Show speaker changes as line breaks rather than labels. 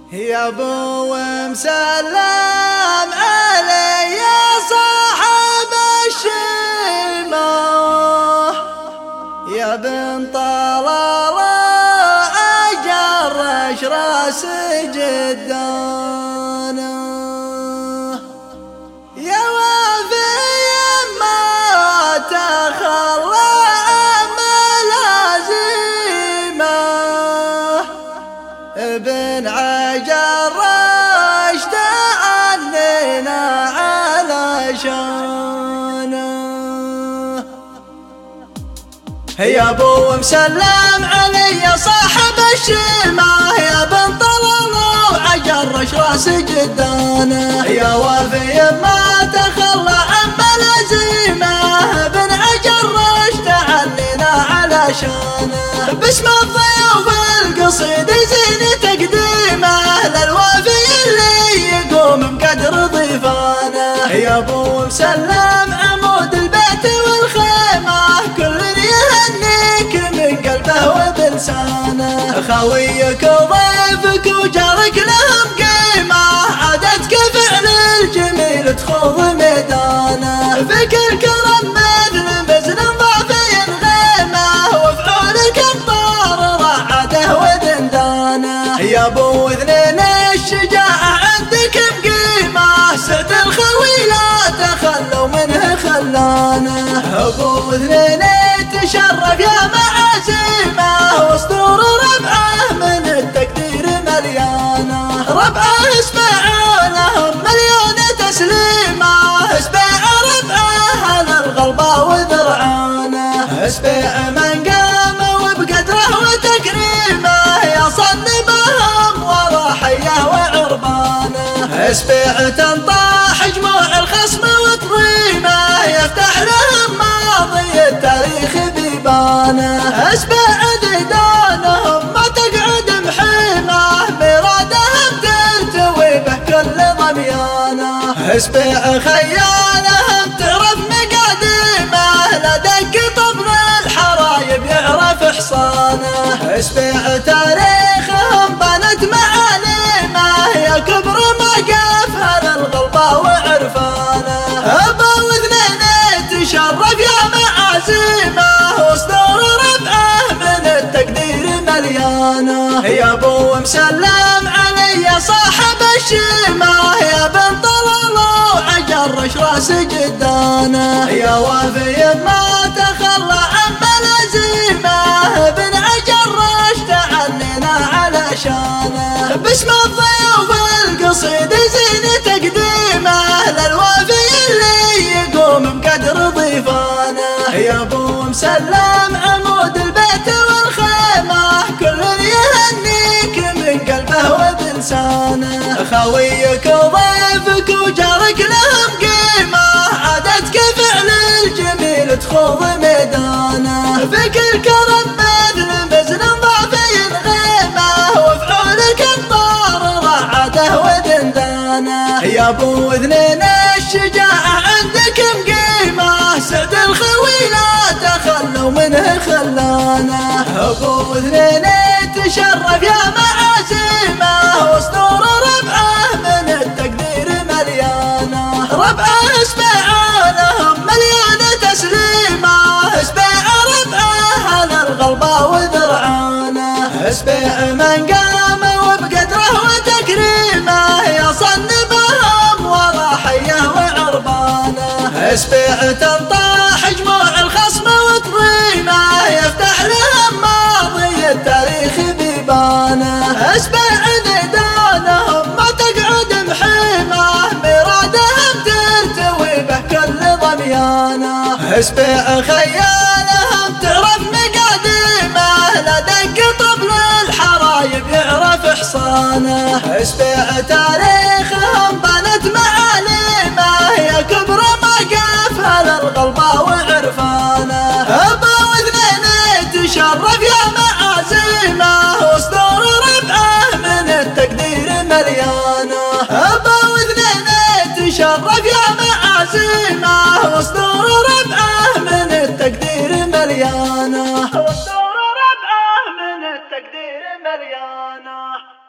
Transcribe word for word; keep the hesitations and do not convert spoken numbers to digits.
يا ابو مسلم علي يا صاحب الشيمة، يا بن طلال اجرش راس جدانه، يا وافي ما تخلى ملازمه، ابن عجر رشد عننا علشانه. يا ابو مسلم علي يا صاحب الشيمة، يا بن طلال وعجرش راس جدانه، يا وافي ما تخلى عن ملازمه، ابن عجرش تعلينا علشانه، باسم الضيوف القصيد زين تقديمه، للوافي اللي يقوم بقدر ضيفانه. يا ابو مسلم عمود البيت والخيمه، كل يهنيك من قلبه وبلسانه، خويك وضيفك وجارك لهم قيمه، عادتك فعل الجميل تخوض ميدانه، فيك الكرم مثل مزن ضعفي غيمه، وفعولك امطار رعده ودندانه. يا ابو اثنين الشجاعه عندك بقيمه، سعد الخوي لا تخلوا منه خلانه، ابو اثنين تشرف يا معازيمه، واسطور ربعه من التقدير مليانه، ربعه اسمعوا لهم مليون تسليمه، اسبيع ربعه على الغلبه وذرعانه، اسبيع من قام وبقدره وتكريمه، يا صنبهم وضحيه وعربانه، اسبيع تنطاح جموع الخصم وتضيمه، يفتح لهم ماضي التاريخ بيبانه، اسبيع ديدانهم ما تقعد محيمه، مرادهم تلتوي به كل ضميانه، اسبيع خيالهم تعرف مقاديمه، لا دق طبل الحرايب يعرف حصانه، اسبيع تاريخهم بنت معاليمه، يا كبر موقفها للغلبه وعرفانه، ابو اثنين تشرف يا معازيمه، وصدور ربعه من التقدير مليانه. يا ابو مسلم علي يا صاحب الشيمه، يا بن طلال وعجرش راس جدانه، يا وافي ما تخلى عن ملازمه، ابن عجرش تعلينا علشانه، باسم الضيوف القصيد زين تقديمه، للوافي اللي يقوم بقدر ضيفانه. يا ابو مسلم عمود البيت والخيمه، كل يهنيك من قلبه وبلسانه، خويك وضيفك وجارك لهم قيمه، عادتك فعل الجميل تخوض ميدانه، فيك الكرم مثل مزن ضعفي غيمه، وفعولك امطار رعده ودندانه. يا ابو اثنين الشجاعه عندك مقيمه، سعد الخوي لا تخلوا منه خلانه، ابو اثنين تشرف يا معازيمه، واسطور ربعه من التقدير مليانه، ربعه اسمعوا لهم مليون تسليمه، اسبيع ربعه على الغلبه وذرعانه، اسبيع من قام وبقدره وتكريمه، يا صنبهم وضحيه وعربانه، اسبيع تنطاح جموع الخصم وتضيمه، يفتح لهم ماضي التاريخ بيبانه، اسبيع ديدانهم ما تقعد محيمه، مرادهم تلتوي به كل ضميانه، اسبيع خيالهم تعرف مقاديمه، لا دق طبل الحرايب يعرف حصانه، اسبيع تاريخهم بنت معاليمه، يا كبر موقفها للغلبه وعرفانه، ابو اثنين تشرف يا معازيمه، وصدور ربعه من التقدير مليانه، ابو اثنين تشرف يا معازيمه، وصدور ربعه من التقدير مليانه، وصدور ربعه من التقدير مليانه.